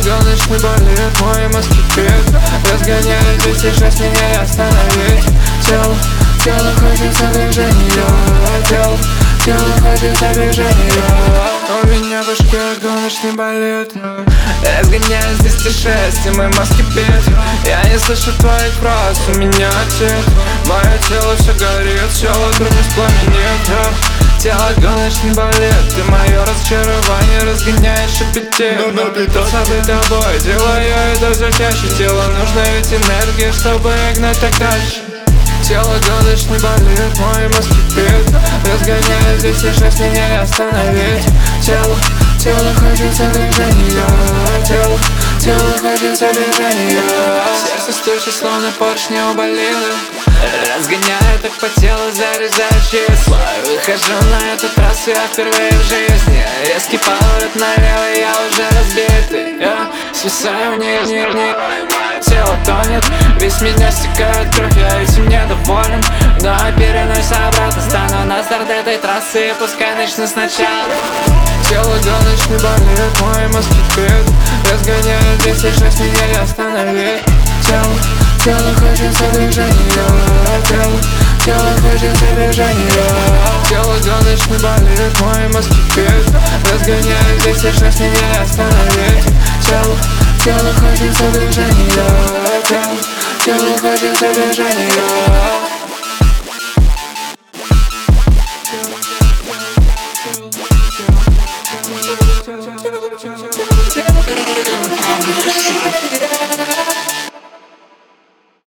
гоночный болит, мой мозг кипит. Разгоняет 206, меня не остановить. Тело хочется движения, тело хочется движения. У меня в башке гоночный болит. Разгоняет 206, и мой мозг кипит. Я не слышу твоих фраз, у меня ответ. Мое тело все горит, все вокруг воспламенит. Тело гоночный болит, ты мое разочарование разгоняешь аппетит. Напитался бы тобой, делаю это все чаще. Телу нужна ведь энергия, чтобы гнать так дальше. Тело гоночный болит, мой мозг кипит. Разгоняет 206, меня не остановить. Тело хочется движения, тело хочется движения. Сердце стучит, словно поршни у болида. Разгоняю так по телу, заряжаю числа. Выхожу на эту трассу, я впервые в жизни. Резкий поворот налево, я уже разбитый. Я свисаю вниз, тело тонет, весь меня стекает кровь, я этим недоволен. Но переносись обратно, стану на старт этой трассы, пускай начну сначала. Тело гоночный болит, мой мозг кипит. Разгоняет 206, меня не остановить. Тело хочется движения, тело хочется движения. Тело гоночный болит, мой мозг кипит. Разгоняет 206, меня не остановить. Тело хочется движения, тело хочется движения.